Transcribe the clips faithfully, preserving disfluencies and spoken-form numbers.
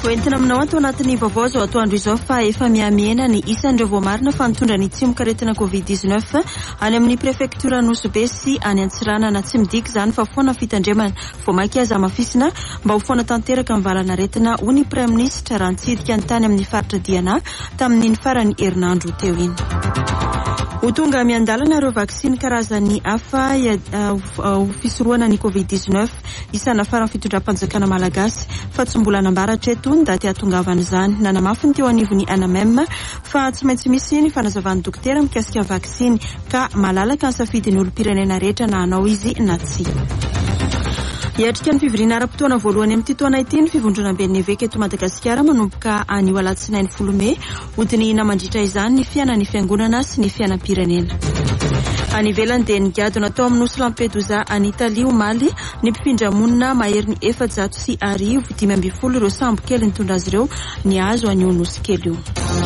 Hoentina aminao ato anatin'ny vaovao azo atoandro izao fa efa miamiana ny isan'ireo voamarina fa nitondra ny tsimokaretina covid dix-neuf any amin'ny prefektura Nosy sy any Antsirana na tsy midika izany fa foana fitandremana voamaika aza mafisina mba ho foana tanteraka amin'ny valanaretina ho ny Prime Ministre raha nitsidika ny tany amin'ny faritra Diana tamin'ny farany herinandro teo iny. Ho tonga miandalana ireo vaksiny karazany hafa ho fisorohana ny covid dix-neuf isana farany fitondram-panjakana malagasy fa tsy mbola nambaratra eto ny daty hatongavana izany. Nanamafy ny teo anivony anamem fa tsy maintsy misy ny fanazavan'ny dokotera mikasika vaksiny ka malalaka ny safidin'ny olom-pirenena rehetra na hanao izy na tsy. Iatrika ny fivoriana ara-potoana voalohany amin'ity taona ity ny fivondrona ben'ny eveka eto Madagasikara manomboka anio alatsinainy folo Mey hodiny namandritra izany ny fiainan'ny fiangonana sy ny fiainam-pirenena. Any ivelany dia nigado natao amin'ny nosy Lampedusa any Italia omaly ny mpifindra monina mahery ny efajato sy arivo dimy ambin'ny folo ireo sambo kely nitondra azy ireo ny azo anio nosy kely io.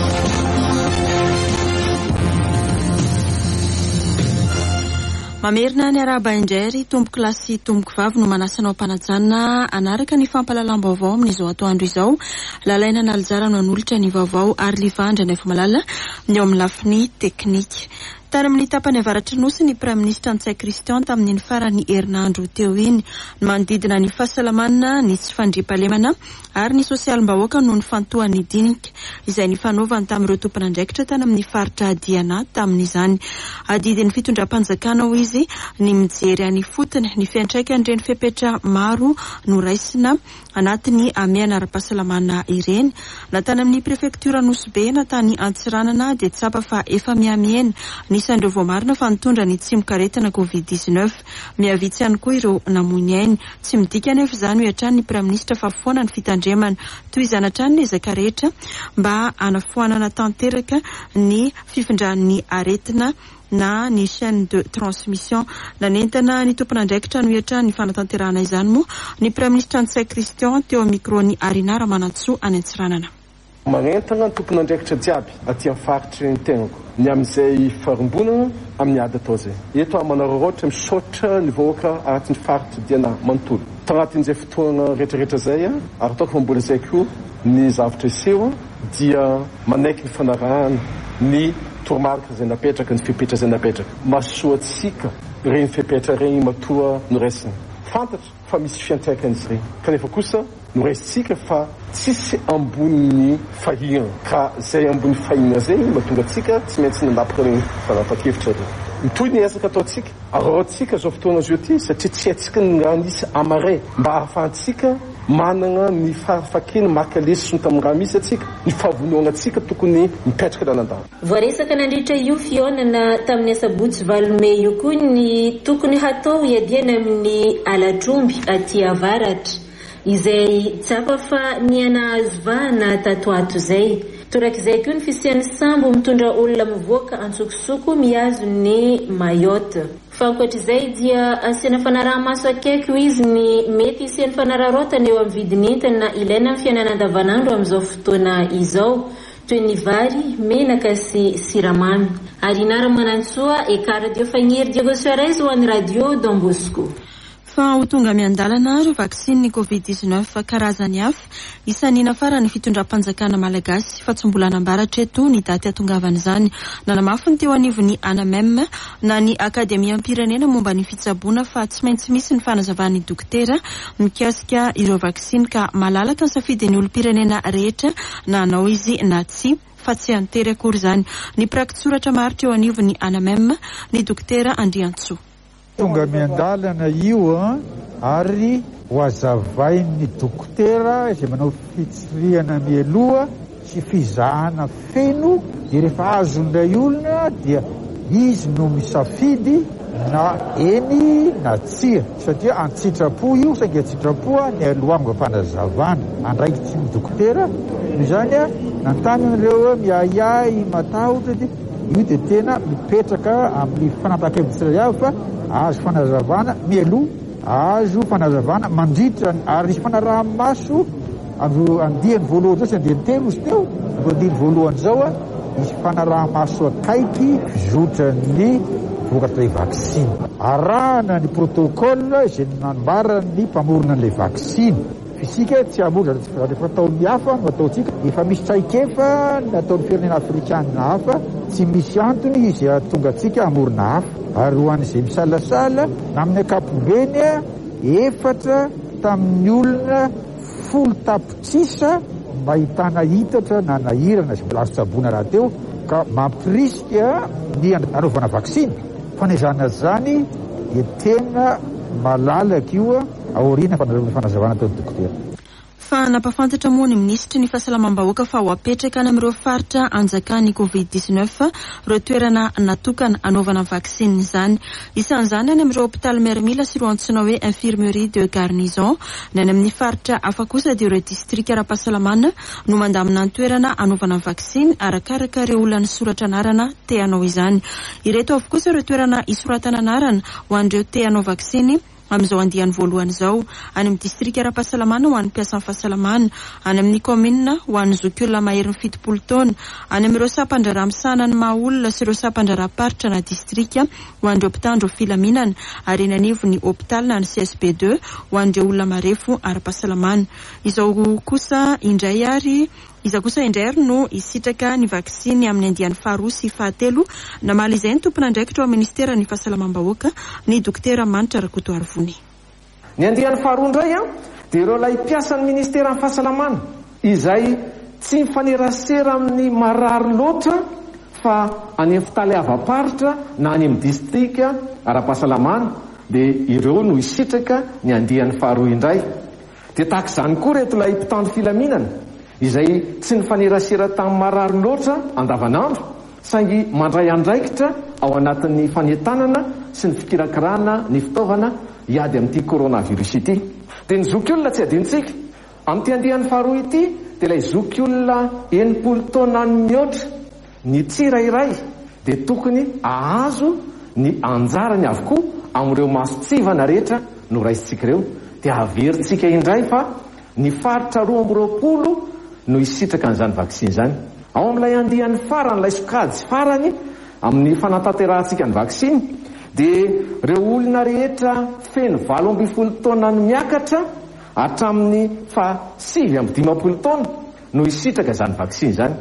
Mamerina ny araba indray tomboky lahy sy tomboky vavy no manasanao mpanajana anaraka ny fampalalam-baovao amin'izao atoandro izao. Lalaina nalzara no anolotra ny vaovao ary livandra ny efa malala ny eo amin'ny lafiny teknika. Tany amin'ny tapany avaratry nosy ny Prime Ministre Antsay Christian tamin'ny farany herinandro teo iny manodidina ny fahasalamana ny tsy fandriampahalemana ary ny sosialim-bahoaka noho ny fantohan'ny dinika izay nifanaovany tamin'ireo tompon'andraikitra tany amin'ny faritra Diana tamin'izany. Adidin'ny fitondram-panjakana ho izy ny mijery any fotony ny fiantraikan'ireny fepetra maro no raisina anatiny amiana ara-pahasalamana ireny. Natany amin'ny prefektura Nosy na tany Antsiranana dia tsapa fa efa miamiena isan'ireo voamarina fa nitondra ny tsimokaretina covid dix-neuf miavitsy ihany koa ireo namony ainy. Tsy midika anefa izany hoatrany ny Prime Ministre fa foana ny fitandremana toy izany hatrany ny ezaka rehetra mba anafoanana tanteraka ny fifindran'ny aretina na ny chaîne de transmission nanentana ny tompon'andraikitra no hoatra ny fanatanterahana izany moa ny Prime Ministre Antsay Christian teo micro ny Arinara Manantsoa any Antsiranana. Magnentana ny tompon'andraikitra jiaby aty amin'ny faritry ny tenako ny amin'izay faharombonana amin'ny ady atao izay. Eto manararaotra misaotra ny vahoaka anatin'ny faritra Diana manontolo. Tanatin'izay fotoana rehetrarehetra izay ary ataoko fa mbola izay koa ny zavatra iseho dia manaiky ny fanarahana ny toromarika izay napetraka ny fepetra izay napetraka. Mahasoatsika ireny fepetra ireny matoa noraisina. Fantatra fa misy fiantraikan'izy ireny. Kanefa kosa noraisitsika fa tsisy ambony fahina ka zay ambony fahina zay mahatonga atsika tsy maintsy nanapaka ireny fanapa-kevitra ireny. Mitoy ny ezaka ataotsika araotsika zao fotoana zio ty satria tsy haitsika ny raha nisy amaray mba ahafahantsika manana ny farafakeny makalesy sy ny tamin'ny raha misy atsika ny fahavonoana atsika tokony mipetraka lanan-dava. Voaresaka nandritra io fionana tamin'ny asabotsy valo Mey io koa ny tokony hatao iadiana amin'ny alatromby aty avaratra izay tsapa fa nianahazovana tato ato zay. Torak'izay koa ny fisian'ny sambo mitondra olona mivoaka antsokosoko miazo ny Mayotte. Fa ankoatr'izay dia asiana fanaraha-maso akaiky izy ny mety isian'ny fanararotana eo amin'ny vidin'entana na ilaina amin'ny fiainana andavanandro amin'izao fotoana izao toy ny vary, menaka sy siramamy. Arinara Manantsoa eka radio Fagniry Diego Soares ho an'ny radio Don Bosco. Fa ho tonga miandalana ireo vaksiny covid dix-neuf karazany hafa isan'ny nafarany fitondram-panjakana malagasy fa tsy mbola nambaratra eto ny daty hatongavana izany. Nanamafy ny teo anivony anamem na ny akademiam-pirenena momba ny fitsaboana fa tsy maintsy misy ny fanazavan'ny dokotera mikasika ireo vaksiny ka malalaka ny safidin'ny olom-pirenena rehetra na hanao izy na tsy fa tsy antery akory izany. Ny prakitsoratra maritra eo anivony anamem ny dokotera Andriantsoa. Tonga miandalana io ary ho azavain'ny dokotera izay manao fitsirihana mialoha sy fizahana feno dia rehefa azon'ilay olona dia izy no misafidy na eny na tsia satria antsitrapo io saingy antsitrapoa ny alohango fanazavana andraiky tsy ny dokotera no izany a nantanan'ireo miayay matahotra dia io dia tena mipetraka amin'ny fanapahan-kevitra avy fa azo fanazavana mialoha azo fanazavana mandritra ary nisy fanaraha-maso andihany voalohany zao sy andihany telo izy teo andihany voalohany zao a misy fanaraha-maso akaiky zotrany vokatra ilay vaksiny arahana ny protocole izay nanambarany mpamorona an'ilay vaksiny fisika tsy hamory rehefa ataon'ny hafa no ataontsika. Efa misy traikefa nataon'ny firenena afrikanina hafa tsy misy antony izy atonga antsika hamorona hafa. Ary ho an'izay misalasala na amin'ny ankapobeny efatra tamin'ny olona folo tapotsisa mahitana hitatra na nahirana sy mbola azo tsaboana raha teo ka mampiriska ny anaovana vaksiny. Fanezana zany dia tena malalaka io aoriana fanazavana ataon'ny dokotera. Fa nampafantatra moa ny ministra ny fahasalamam-bahoaka fa ho apetraka amin'ireo faritra anjakan'ny covid dix-neuf ireo toerana natokana anaovana vaksiny izany. Isan'izany any amin'ireo hôpitaly miaramila sy ireo antsoina hoe infirmerie de garnison. Ny any amin'ny faritra hafa kosa dia ireo distrika ara-pahasalamana no mandamina ny toerana anaovana vaksiny arakaraka ireo olona nisoratra anarana te hanao izany. Ireto avy kosa ireo toerana isoratana anarana ho an'ireo te hanao vaksiny amin'izao andiany voalohany izao: any amin'ny distrika ara-pahasalamana ho an'ny mpiasan'ny fahasalamana, any amin'ny komina ho an'ny zokiolona maherin'ny fitopolo taona, any amin'ireo sapan-draharaha misana ny maha olona sy ireo sapan-draharaha-paritra na distrika ho an'ireo mpitandro filaminana, ary eny anivony hôpitaly na ny C S B deux ho an'ireo olona marefo ara-pahasalamana. Izao kosa indray ary Iza kosa indray ary no isitraka ny vaksiny amin'ny andiany faharoa sy fahatelo. Namaly izay ny tompona andraikitra ao ministera ny fahasalamam-bahoaka ny dokotera Manitra Rakoto Arvony. Ny andiany faharoa indray a dia ireo lay mpiasan'ny ministera ny fahasalamana izay tsy mifanerasera amin'ny marary loatra fa any amin'ny fitaly ava-paritra na any amin'ny distrika ara-pahasalamana dia ireo no isitraka ny andiany faharoa indray. Dia tahaka izany koa reto lay mpitandro filaminana izay tsy nifanerasera tamin'ny marary loatra andavanandro saingy mandray andraikitra ao anatin'ny fanentanana sy ny fikirakirana ny fitaovana hiady amin'ity coronavirus ity. Dia ny zokiolona tsy adintsika amin'ity andiany faharoa ity dia ilay zokiolona enimpolo taona mihoatra ny tsirairay dia tokony ahazo ny anjarany avokoa amin'ireo masotsivana rehetra no raisitsika ireo. Dia averintsika indray fa ny faritra roa amby roapolo no isitraka an'izany vaksiny izany. Ao amin'ilay andiany farany ilay sokajy farany amin'ny fanatanterantsika ny vaksiny dia ireo olona rehetra feno valo ambin'ny folo taona ny miakatra hatramin'ny fa sivy amby dimampolo taona no isitraka izany vaksiny izany.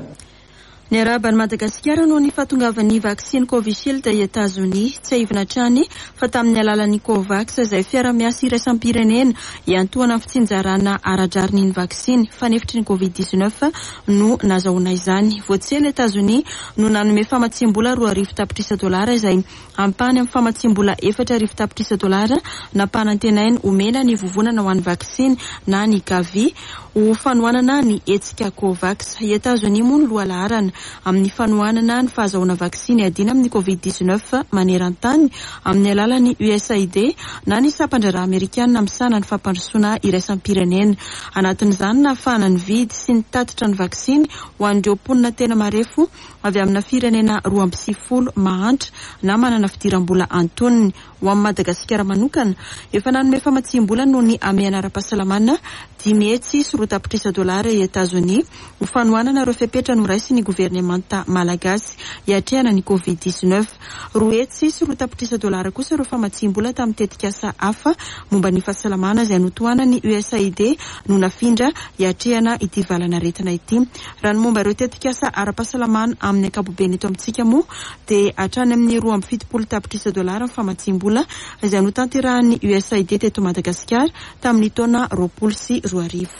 Ny araban'i Madagasikara no ny fahatongavan'ny vaksiny Covishield i Etazonia tsy ahivina hatrany fa tamin'ny alalan'ny Covax izay fiara-miasa iraisam-pirenena iantoana amin'ny fitsinjarana aradrariny ny vaksiny fanefitry ny covid dix-neuf no nazahoana izany. Voatsely Etazonia no nanome famatsiam-bola roa arivo tapitrisa dolara izay ampany amin'ny famatsiam-bola efatra arivo tapitrisa dolara nampanantenainy omena ny vovonana ho an'ny vaksiny na ny Gavi ho fanohanana ny hetsika Covax. I Etazonia moa no lohalaharana amin'ny fanohanana ny fahazahoana vaksiny adina amin'ny covid dix-neuf maneran-tany amin'ny alalan'ny U S A I D na ny sapan-draharaha Amerikanina misana ny fampandrosoana iraisam-pirenena. Anatin'izany nahafahana ny vidy sy ny tatitra ny vaksiny ho an'ireo mponina tena marefo avy amina firenena roa amby sivifolo mahantra na manana fidiram-bola antoniny. Ho amin'ny Madagasikara manokana efa nanome famatsiam-bola noho ny amiana ara-pahasalamana dimy hetsy sy roa tapitrisa dolara i Etazonia ho fanohanana ireo fepetra noraisy ny governemanta malagasy hiatrehana ny covid dix-neuf. Roa hetsy sy roa tapitrisa dolara kosa ireo famatsiam-bola tamin'ny tetikasa hafa momba ny fahasalamana izay notohanany U S A I D no nafindra hiatrehana ity valana retina ity. Raha ny momba ireo tetikasa ara-pahasalamana amin'ny ankapobeny eto amintsika moa dia hatrany amin'ny roa amby fitopolo tapitrisa dolara famatsiam-bola izay notanterahan'ny U S A I D teto Madagasikara tamin'ny taona roapolo sy roa arivo.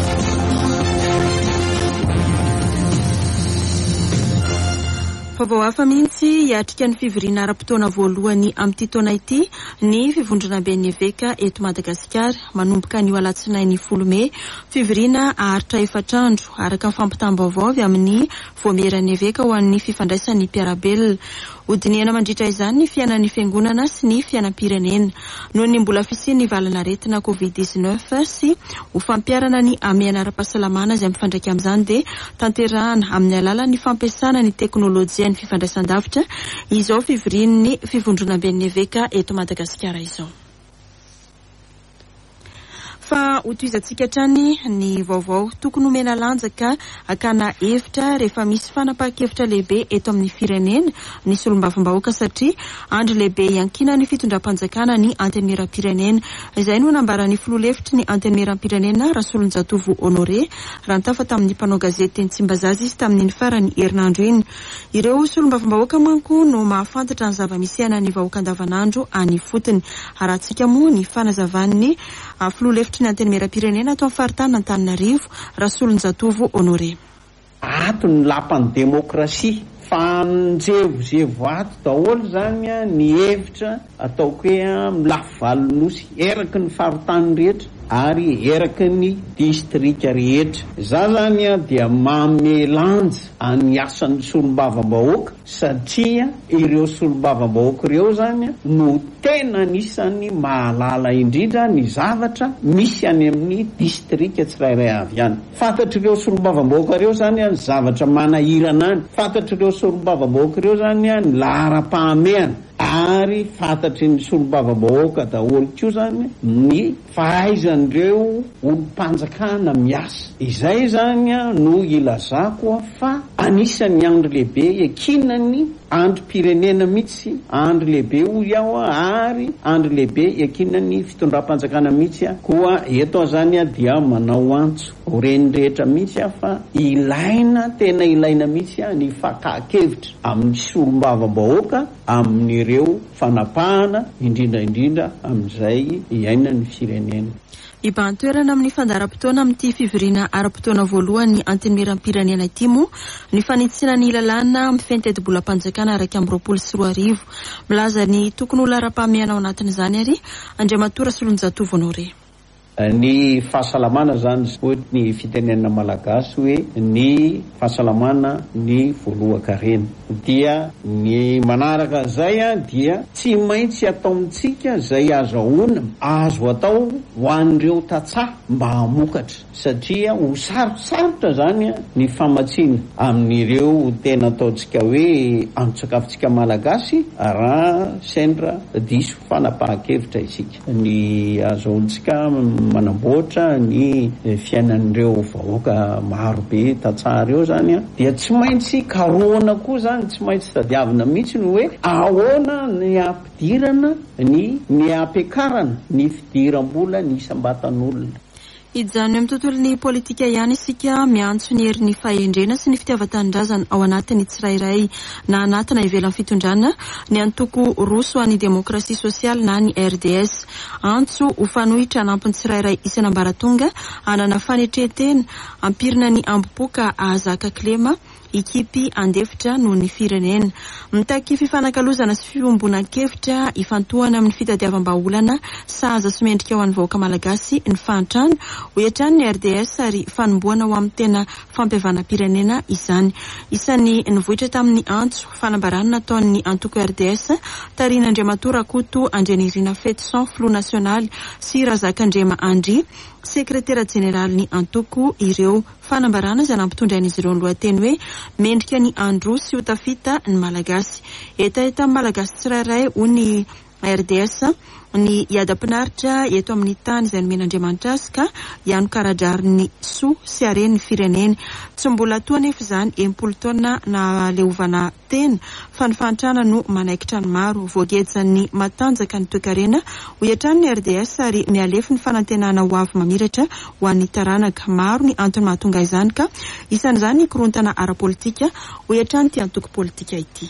Vaovao hafa mihitsy hiatrika ny fivoriana ara-potoana voalohany amin'ity taona ity ny fivondrona Beneveka eto Madagasikara manomboka ny alatsinainy folo Mey. Fivoriana aharitra efatrandro araka ny fampitam-baovao avy amin'ny voameran'ny Eveka ho an'ny fifandraisan'ny mpiarabelona. Hodinihana mandritra izany ny fiainan'ny fiangonana sy ny fiainam-pirenena noho ny mbola fisian'ny valana retina covid dix-neuf sy ho fampiarana ny amiana ara-pahasalamana izay mifandraika amin'izany dia tanterahana amin'ny alalan'ny fampiasana ny teknôlôjia ny fifandraisan-davitra izao fivorian'ny fivondrona Beneveka eto Madagasikara izao. fa hotoizantsika hatrany ny vaovao tokony homena lanjaka akana hevitra rehefa misy fanapahan-kevitra lehibe eto amin'ny firenena ny solombavambahoaka satria andro lehibe iankina ny fitondram-panjakana ny antenimieram-pirenena. Izay no nambaran'ny filoha-hevitry ny antenimieram-pirenena Rasolonjatovo Honoré raha nitafa tamin'ny mpanao gazety teny Tsimbazaza izy tamin'ny farany herinandro iny. Ireo solombavambahoaka manko no mahafantatra ny zava-misy anan'ny vahoaka andavanandro any fotony. Arahantsika moa ny fanazavan'ny filoha-hevitry ny antenimieram-pirenena ato amin'ny faritany Antananarivo Rasolonjatovo Honoré. Ato ny lapan'ny demokrasia fanjevojevo ato daholo zany ny hevitra ataoko hoe milafo valonosy eraky ny faritany rehetra ary eraky ny distrika rehetra. Za zany dia mamelanja any asan'ny solombavambahoaka satria ireo solombavambahoaka ireo zany no tena anisany mahalala indrindra ny zavatra misy any amin'ny distrika tsirairay avy any. Fantatry ireo solombavambahoaka ireo zany ny zavatra manahirana any. Fantatry ireo solombavambahoaka ireo zany ny lahara-pahamehana ary fantatry ny solombavambahoaka daholo koa zany ny fahaizan'ireo olo-mpanjakana miasa. Izay zany no ilazako fa anisan'ny andro lehibe ekinany androm-pirenena mihitsy, andro lehibe hoy aho ary andro lehibe ekinany fitondram-panjakana mihitsy koa eto zany dia manao antso reny rehetra mihitsy fa ilaina tena ilaina mihitsy ny fakakevitra amin'ny solombavambahoaka amin'ireo fanapahana indrindra indrindra amin'izay iaina ny firenena. Ibantoerana amin'ny fandaram-potoana amin'ity fivoriana ara-potoana voalohany antenimieram-pirenena ity moa ny fanitsina ny lalàna amin'ny fiaintetebolam-panjakana araka amin'ny roapolo sy roa arivo. Milaza ny tokony ho lara-pahamehana ao anatin'izany ary Andriamatoa Rasolonjatovo Honoré. Ny fahasalamana zany ny fitenenana malagasy hoe ny fahasalamana ny voalohan-karena dia ny manaraka zay dia tsy maintsy atao amintsika zay azahoana azo atao ho an'ireo tatsaha mba hamokatra satria ho sarosarotra zany ny famatsiana amin'ireo tena ataontsika hoe antsakafontsika malagasy raha sendra diso fanapahan-kevitra isika. Ny azahoantsika manamboatra ny fiainan'ireo vahoaka maro be tatsaha ireo zany dia tsy maintsy karoana koa zany, tsy maintsy tadiavina mihitsy no hoe ahoana ny ampidirana ny ny ampiakarana ny fidiram-bola ny isam-batan'olona. Ijany amin'ny tontolon'ny politika ihany isika miantso ny herin'ny fahendrena sy ny fitiavan-tanindrazana ao anatin'ny tsirairay na anatina ivelan'ny fitondrana ny antoko roso any demokrasia sosialy na ny R D S. Antso ho fanohitra anampiny tsirairay isan'ambaratonga anana fanetretena ampirina ny ambopoka ahazaka klema ikipy andefitra noho ny firenena. Mitaky fifanakalozana sy fiombona-kevitra ifantohana amin'ny fitadiavam-baolana sahaza sy mendrika ao an'ny vahoaka malagasy ny fantrano ho etrany ny R D S ary fanomboana ho amin'ny tena fampiavana-pirenena izany. Isan'ny nivohitra tamin'ny antso fanambarana nataon'ny antoko R D S Tarina Andriamatoa Rakoto Andrianirina Fetson Flou National sy Razakandrema Andry sekretera jeneraly ny antoko ireo fanambarana izay nampitondrain'izy ireo ny lohateny hoe mendrika ny andro sy ho tafita ny malagasy. Eta eta amin'ny malagasy tsirairay ho ny R D S ny iadam-pinaritra eto amin'ny tany izay nomen'Andriamanitra azy ka ihany karadrariny soa sy haren'ny firenena. Tsy mbola toa nefa izany enimpolo taona na lehovana tena fa ny fantrana no manaikitra ny maro voagejany matanjaka ny toe-karena ho etrany ny R D S ary mialefa ny fanantenana ho avy mamiratra ho an'ny taranaka. Maro ny antony mahatonga izany ka isan'izany ny korontana ara-politika ho etrany ty antoko politika ity.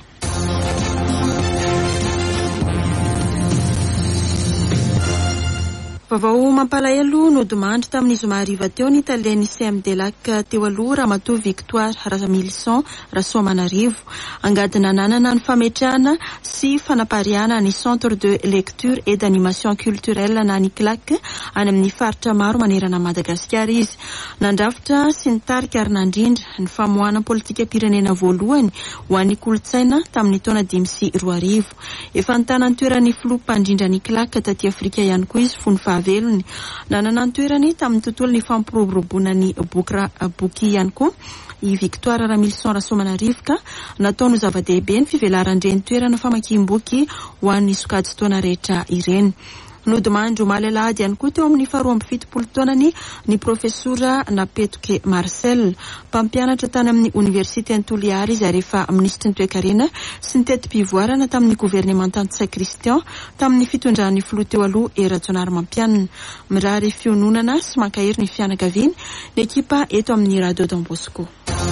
Vaovao mampalahelo no domandry tamin'ny zoma hariva teo ny talian'ny C M D Lac teo aloha Ramatoa Victoire Razamilson Rasoamanarivo angadina nanana ny fametrahana sy fanapariana ny centre de lecture et d'animation culturelle na ny C L A C any amin'ny faritra maro manerana Madagasikara izy. Nandrafitra sy nitarika ary nandrindra ny famoahana politika pirenena voalohany ho an'ny kolotsaina tamin'ny taona dimy sy roa arivo. Efa nitana ny toeran'ny filoham-pandrindra ny C L A C taty Afrika ihany koa izy fony velony nanana ny toerany tamin'ny tontolo ny fampiroboroboana ny boky ihany koa i Victoire Ramilson Rasoamanarivo ka nataony zava-dehibe ny fivelaran-dreny toerana famakiam-boky ho an'ny sokajy taona rehetra ireny. nodimandro malelady ihany koa teo amin'ny faharoa amby fitopolo taonany ny profesora Napetoke Marcel, mpampianatra tany amin'ny Université Toliary izy rehefa ministry ny toe-karena sy ny teti-pivoarana tamin'ny gouvernement Antsa Christian tamin'ny fitondran'ny filoha teo aloha Erajonary Mampianina. Mirary fiononana sy mankahery ny fianakaviany ny ekipa eto amin'ny Radio Don Bosco.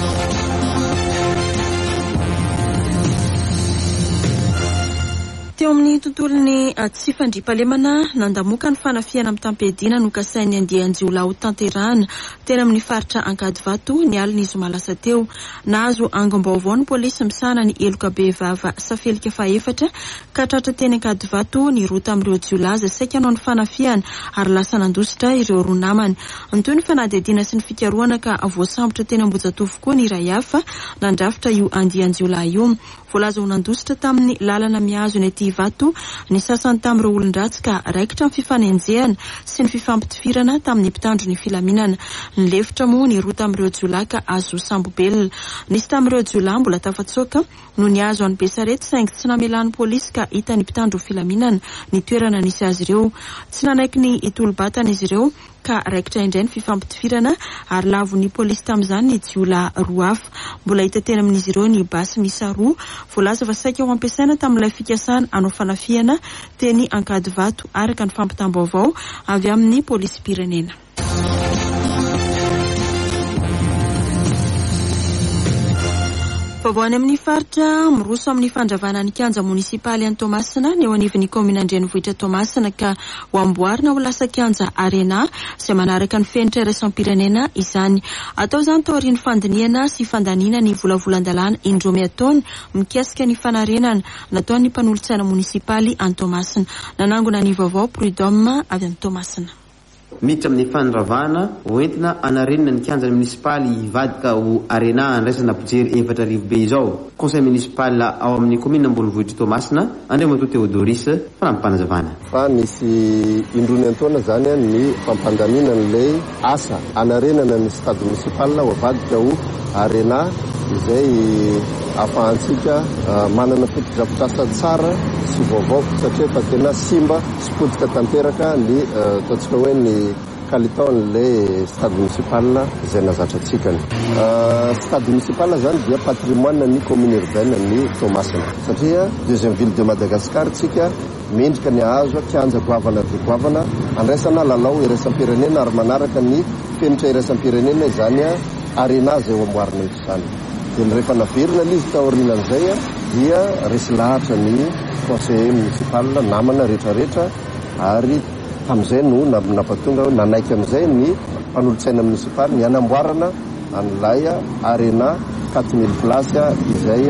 Teo amin'ny tontolon'ny tsy fandriampahalemana nandamoaka ny fanafiana amin'ny tampedina no kasainy andianjiolay ho tanterahana tena amin'ny faritra Ankadivato ny alina izy malasa teo. Nahazo angom-baovao ny polisy misana ny eloka be vava safelika faefatra ka tratra teny Ankadivato ny rota amin'ireo jiolaza saika hanao ny fanafiana ary lasa nandositra ireo roa namany. Antoy ny fanadihadiana sy ny fikarohana ka voasambotra teny Ambojatovo koa ny iray hafa nandrafitra io andianjiolay io. Voalaza ho nandositra tamin'ny lalana mihazo ny ety Vato ny sasany tamin'ireo olon-dratsy ka raikitra ny fifanenjehana sy ny fifampitifirana tamin'ny mpitandro ny filaminana. Ny lefitra moa ny roa tamin'ireo jiolahy ka azo sambobelona. Nisy tamin'ireo jiolahy mbola tafatsoaka no ny azo any Besarety saingy tsy namelan'ny polisy ka hita ny mpitandro filaminana ny toerana nisy azy ireo. Tsy nanaiky ny itolo-batana izy ireo ka raikitra indray ny fifampitifirana ary lavo ny polisy tamin'izany ny jiolahy roa hafa. Mbola hita tena amin'izy ireo ny basy misa roa voalaza fa saika ho ampiasaina tamin'ilay fikasana anao fanafiana teny Ankadivato araka ny fampitam-baovao avy amin'ny polisy pirenena. Vaovany amin'ny faritra miroso amin'ny fandravana ny kianja munisipaly any Toamasina ny eo anivon'ny komina Andrenivohitra Toamasina ka ho amboarina ho lasa kianja arena izay manaraka ny fenitra iraisam-pirenena izany. Atao izany tao aorian'ny fandiniana sy fandaniana ny volavolan-dalàna indroa ataony mikasika ny fanarenana nataon'ny mpanolontsaina munisipaly any Toamasina. Nanangona ny vaovao Prudhomme avy any Toamasina. Miditra amin'ny fanravana hoentina anarenina ny kianja munisipaly hivadika ho arena andraisana mpijery efatra arivo be izao. Conseil municipal ao amin'ny komina Ambonivohitra Toamasina Andriamatoa Théodoris fanampanazavana. Fa nisy indroany antaona zany ny fampandanina n'ilay asa anarenana ny stade municipal ho vadika ho arena izay afahantsika manana fotodrafitrasa tsara sy vaovao satria fa tena simba sy potika tanteraka ny ataontsika hoe ny kalitaon'ilay stade municipal izay nazatra atsikany. Stade municipal zany dia patrimoine ny commune urbaine ny Toamasina satria deuxième ville de Madagascar tsika mendrika ny azo kianja goavana de goavana andraisana lalao iraisam-pirenena ary manaraka ny fenitra iraisam-pirenena izany arena zay ho amboarina eto izany. Dia rehefa naverina izy tao aorianan'izay dia resy lahatra ny conseiller municipal namana rehetrarehetra ary tamin'izay no nampatonga nanaiky amin'izay ny mpanolontsaina municipal ny anamboarana an'ilay arena quatre mille place izay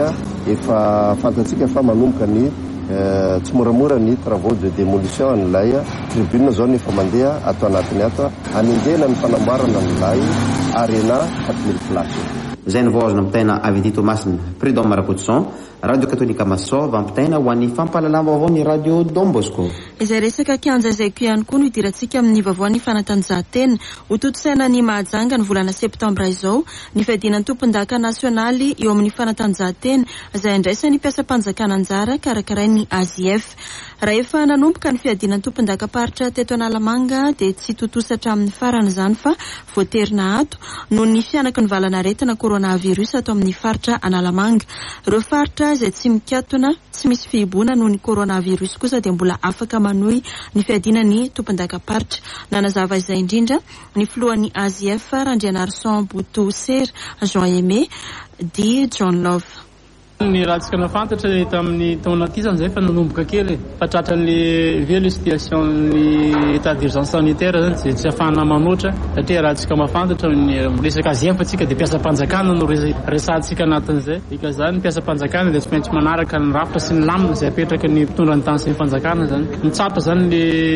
efa fantatsika fa manomboka ny tsy moramora ny travaux de démolition an'ilay tribune zao ny efa mandeha atao anatiny ato anendena ny fanamboarana an'ilay arena quatre mille place. Izay ny vaozana ampitaina avy ety Toamasina. Prudhomme Rakotoson, Radio Katolika Masova ampitaina ho an'ny fampalalana vaovao ny Radio Don Bosco. Izay resaka kianja izay ko ihany koa no hidirantsika amin'ny vaovaon'ny fanatanjahantena. Ho totosaina ny mahajanga ny volana septambra izao ny fiadinan'ny tompon-daka nasionaly eo amin'ny fanatanjahantena izay andraisan'ny mpiasam-panjakana anjara karakarain'ny A Z F. Raha efa nanomboka ny fiadinan'ny tompon-daka-paritra teto Analamanga dia tsy totosatra amin'ny farana izany fa voaterina ato noho ny fianaka ny valanaretina coronavirus ato amin'ny faritra Analamanga. Ireo faritra izay tsy mikatona tsy misy fihiboana noho ny coronavirus kosa dia mbola afaka manohy ny fiadinan'ny tompon-daka-paritra. Nanazava izay indrindra ny filohan'ny A Z F Randrianarson Boutouser Jean Aimé di John Love. Ny raha tsika nafantatra tamin'ny taona ty zany zay fa nanomboka kely fa tratran'ny velo situation-ny état d'urgence sanitaire zany tsy tsy afahana manoatra satria raha tsika mafantatra ny resaka A Z F tsika dia mpiasam-panjakana no resantsika anatin'izay. Ika zany mpiasam-panjakana dia tsy maintsy manaraka ny rafitra sy ny lamina izay apetraka ny mpitondra ny tany sy ny fanjakana zany. Mitsapa zany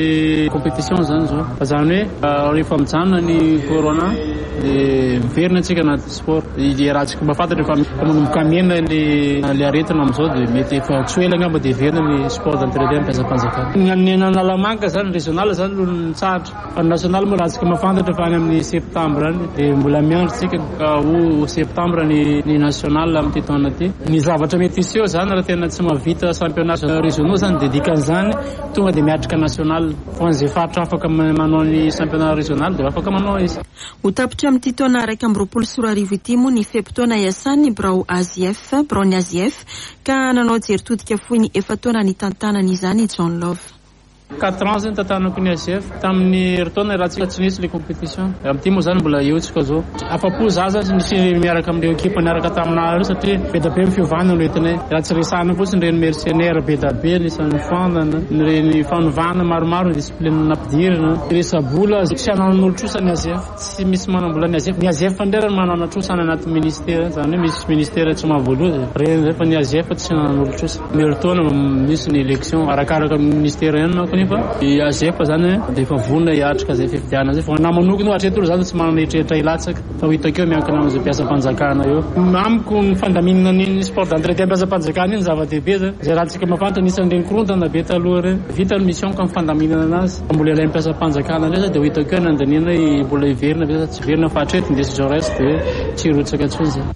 le compétition zany zao fa zany hoe rehefa mijanona ny corona dia miverina antsika anaty sport. Dia raha tsika mafantatra fa manomboka mena le le aretina amin'izao dia mety efa tsy ela angamba dia verina ny sport d'entraînement ampiasam-panjakana. Ny analamanga zany régional zany no nitsahatra fa ny national moa raha tsika mafantatra fa any amin'ny septembre any dia mbola miandry tsika ka ho septembre ny ny national amin'ity taona ty. Ny zavatra mety iseho zany raha tena tsy mahavita championnat régionaux zany dia dikan'izany tonga dia miatrika national fa an'izay faritra afaka manao ny championnat régional dia afaka manao izy. Ho tapitra amin'ity taona raika amby roapolo sy roa arivo ity moa ny fempotoana iasan'ny Brao Azif Braony Azif ka nanao jeritodika fohy ny efa taona ny tantanany izany John Love. quatre ans zany tantanako ny A Z F tamin'ny heritaona raha tsy tsy nisy le compétition amin'ity moa zany mbola eo tsika zao afa-po za zany nisy miaraka amin'ireo ekipa niaraka taminah satria be da be mifiovana no entinay raha tsy resahana fotsiny reny mercenaire be da be nisan'ny fandana reny fanovana maromaro discipline nampidirana resabola tsy anan'olotrosa ny A Z F tsy misy manambola ny A Z F ny A Z F fandrarany manana trosana anaty ministère zany hoe misy ministère tsy mahavoaloha reny zay fa ny A Z F tsy anan'olotrosa meritaona misy ny élection arakaraka ministère ihany nefa i A Z F zany dia efa vonona hiatrika zay fifidiana zay fa namanokiny hatreto zany tsy manana eritreretra ilatsaka fa hitako eo miankina amin'izay mpiasam-panjakana eo amiko ny fandaminana ny sport d'entretien mpiasam-panjakana iny zava-dehibe zay zay raha tsika mafantatra nisan'ireny korontana be taloha reny vita ny mission ka mifandaminana anazy mbola ilay mpiasam-panjakana ndray dia hitako eo nandaniana mbola hiverina ve tsy verina fa hatreto indesy Jaurès dia tsy rotsaka intsony zay.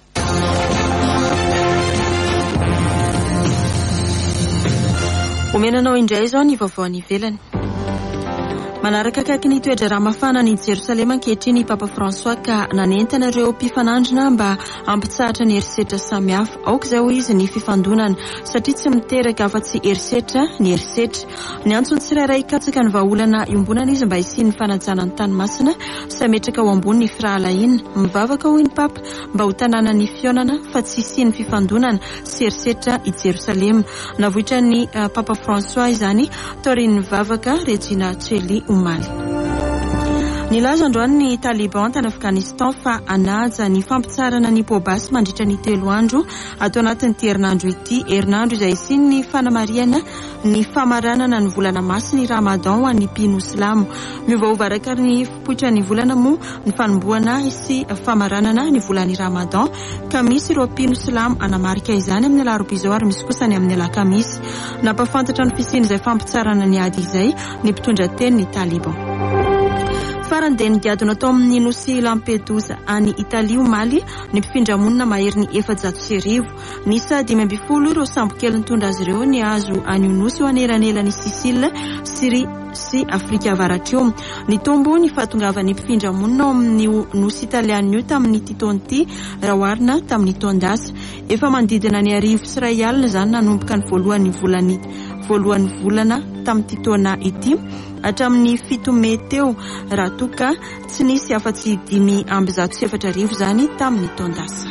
Omenanao indray izao ny vaovao any ivelany. Manaraka akaiky ny toetra raha mafana ny Jerosalema ankehitriny i Papa François ka nanentana ireo mpifanandrina mba ampitsahatra ny herisetra samihafa. Aoka izao izy ny fifandonana satria tsy miteraka afa-tsy herisetra ny herisetra. Ny antsony tsirairay katsaka ny vahaolana iombonana izy mba hisiany fanajana ny tanomasina sy ametraka ao ambony ny firahalaina. Mivavaka hoy ny Papa mba ho tanàna ny fionana fa tsy hisiany fifandonana sy herisetra i Jerosalema. Navoitra ny uh, Papa François izany taorian'ny mivavaka Regina Coeli Omaly. Nilaza androany ny Taliban tany Afghanistan fa anaja ny fampitsarana ny pobasy mandritra ny telo andro atao anatin'ity herinandro ity. Herinandro izay isiany ny fanamariana ny famaranana ny volana masina ny Ramadan ho an'ny mpino Silamo. Miovaova arakaraka ny fipoitra ny volana moa ny fanombohana sy famaranana ny volany Ramadan ka misy ireo mpino Silamo anamarika izany amin'ny alarobia ary misy kosa ny amin'ny alakamisy. Nampafantatra ny fisiany izay fampitsarana ny ady izay ny mpitondra teny ny Taliban. Farany dia nigadona atao amin'ny nosy Lampedusa any Italia Omaly ny mpifindra monina mahery ny efajato sy arivo. Nisa dimy amby folo ireo sambo kely nitondra azy ireo ny azo any nosy ho anelanelany Sicile, Syrie sy Afrika Avaratra io. Ny tombo ny fahatongavan'ny mpifindra monina amin'ny nosy Italiana io tamin'ny titonty raha oharina tamin'ny tondasa. Efa mandidina ny arivo sy iray alina zany nanomboka ny voalohany volany voalohany volana tamin'ity taona ity hatramin'ny fito Mey teo raha toka tsy nisy afa-tsy dimy amby zato sy efatra arivo zany tamin'ny tondasa.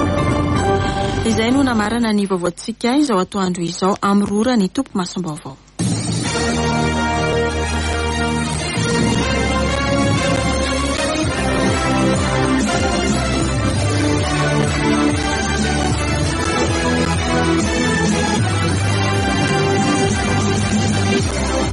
Izay no namarana ny vaovaontsika izao atoandro izao amin'ny rora ny tompo masom-baovao.